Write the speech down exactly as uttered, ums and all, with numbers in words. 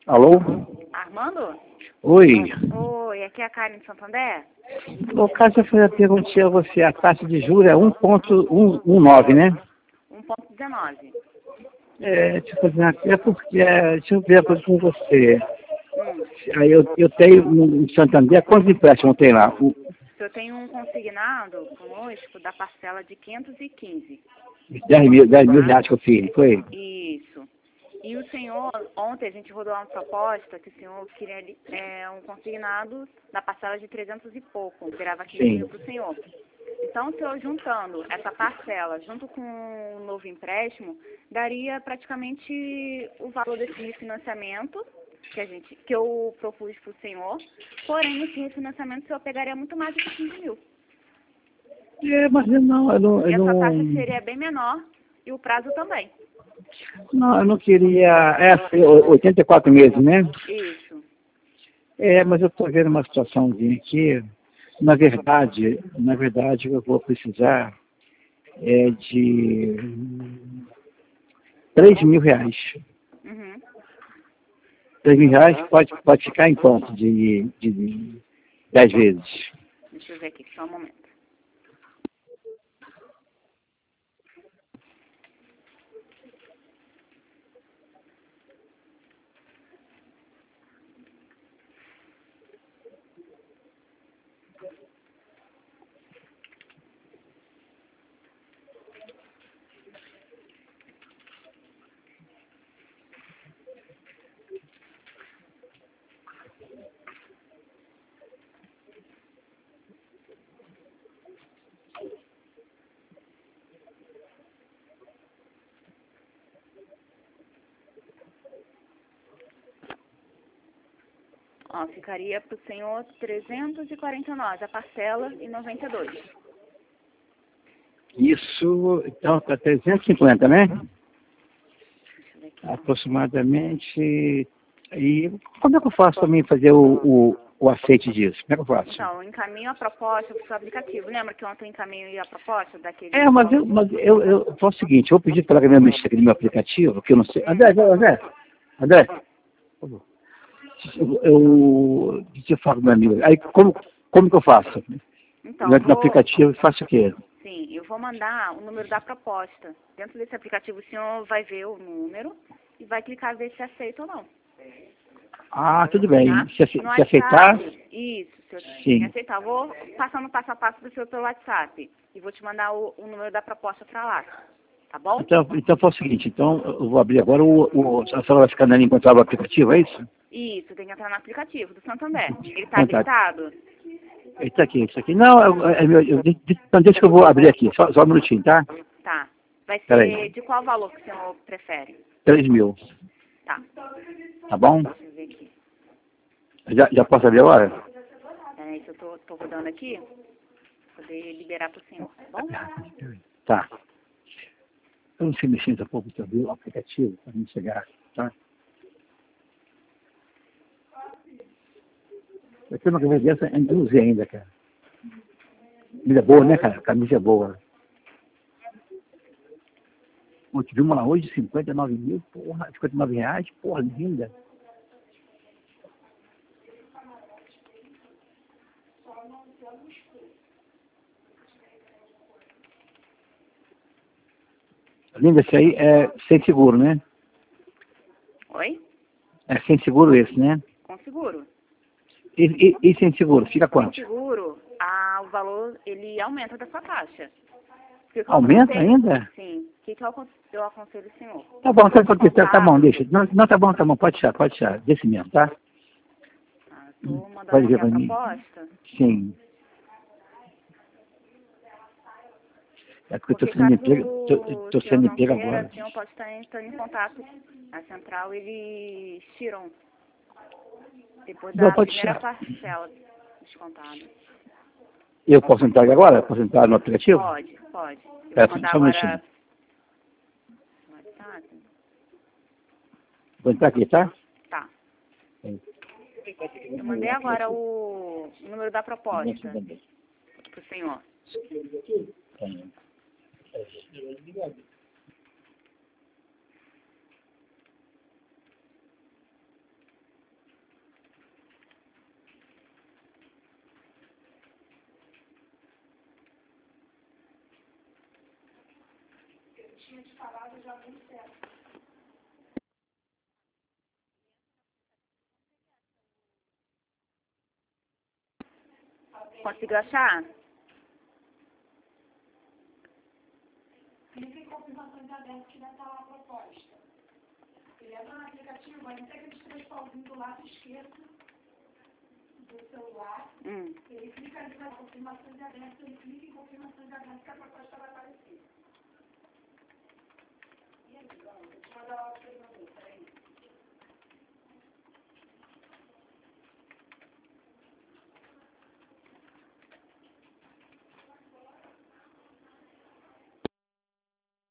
Alô? Armando? Oi. Oi, aqui é a Karen de Santander. No caso, eu fiz a pergunta a você, a taxa de juros é um ponto nove, né? um ponto dezenove. É, deixa eu fazer uma, é porque, é, deixa eu ver a coisa com você. Hum. Aí eu, eu tenho no Santander, quantos empréstimos tem lá? O, Eu tenho um consignado conosco da parcela de quinhentos e quinze. dez mil, dez mil reais que eu fiz, foi? Isso. E o senhor, ontem a gente rodou uma proposta que o senhor queria é, um consignado da parcela de trezentos e pouco, virava quinze Sim. mil para o senhor. Então, o senhor juntando essa parcela junto com o novo empréstimo, daria praticamente o valor desse refinanciamento que, a gente, que eu propus para o senhor. Porém, nesse refinanciamento, o senhor pegaria muito mais do que quinze mil. É, mas eu não, eu não, E eu essa taxa não, seria bem menor e o prazo também. não, eu não queria, é, assim, oitenta e quatro meses, né? Isso. É, mas eu estou vendo uma situaçãozinha aqui, na verdade, na verdade eu vou precisar é, de três mil reais. Uhum. Três mil reais pode, pode ficar em quanto de, de, de dez vezes? Deixa eu ver aqui, só um momento. Ó, ficaria para o senhor trezentos e quarenta e nove, a parcela em noventa e dois. Isso, então, para trezentos e cinquenta, né? Deixa eu ver aqui. Aproximadamente. E como é que eu faço para mim fazer o, o, o aceite disso? Como é que eu faço? Então, eu encaminho a proposta para o seu aplicativo. Lembra que ontem eu encaminhei a proposta daquele... É, mas eu, mas eu, eu faço o seguinte, eu vou pedir para ela me mexer no meu aplicativo, que eu não sei. André, André, André, por favor. eu, eu, deixa eu falar com meu amigo. Aí como, como que eu faço? Então, No, eu no vou... aplicativo eu faço o quê? Sim, eu vou mandar o número da proposta. Dentro desse aplicativo, o senhor vai ver o número e vai clicar ver se aceita ou não. Ah, tudo bem. Tá? Se, ace- No se aceitar, WhatsApp, isso, se eu sim. aceitar. Eu vou passando passo a passo do seu pelo WhatsApp e vou te mandar o, o número da proposta para lá. Tá bom? Então, então foi o seguinte, então eu vou abrir agora o, o a senhora vai ficar andando encontrar o aplicativo, é isso? Isso, tem que entrar no aplicativo do Santander. Ele tá Então tá. habilitado? Isso aqui, isso aqui. Não, eu, é meu, eu, de- de- então deixa que eu vou abrir aqui, só, só um minutinho, tá? Tá. Vai Peraí. ser de qual valor que o senhor prefere? Três mil, Tá. tá bom? Deixa eu ver aqui. Já, já posso abrir agora? É isso, eu tô, tô rodando aqui. Pra poder liberar pro senhor, tá bom? Tá. Eu não sei mexer ainda pouco para abrir o aplicativo para mim chegar, tá? Eu tenho uma camisa dessa, ainda não usei ainda, cara. Camisa boa, né, cara? Camisa boa. Eu tive uma lá hoje de cinquenta e nove mil, porra, cinquenta e nove reais, porra, linda. Linda, esse aí é sem seguro, né? Oi? É sem seguro esse, né? Com seguro. E, e, e sem seguro, fica Sem quanto? seguro, ah, o valor, ele aumenta da sua taxa. O que eu Aumenta aconselho- ainda? Sim. O que, que eu acon- eu aconselho o senhor? Tá bom, tá, Pode tá, tá bom, contar. deixa. Não, não, tá bom, tá bom, pode deixar, pode deixar. Desse mesmo, tá? Ah, tô mandando Pode aqui ver a pra mim. proposta. Sim. É porque eu Porque tô sendo caso emprego, tô, o tô senhor sendo não emprego queira, agora. o senhor pode estar entrando em contato. A central, eles tiram depois Não, da pode primeira deixar. parcela descontada. Eu posso entrar agora? Posso entrar no aplicativo? Pode, pode. Eu É, vou mandar só um minutinho. agora no WhatsApp. Vou entrar aqui, tá? Tá. Eu mandei agora o número da proposta pro senhor. tinha te falado já há muito tempo. Conseguiu achar? Clica em confirmação de aberto que vai estar lá a proposta. Ele entra no aplicativo, vai ter aqueles três pauzinhos do lado esquerdo do celular. Hum. Ele clica ali na confirmação de aberto, ele clica em confirmação de aberto que a proposta vai aparecer. E aí, vamos, deixa eu mandar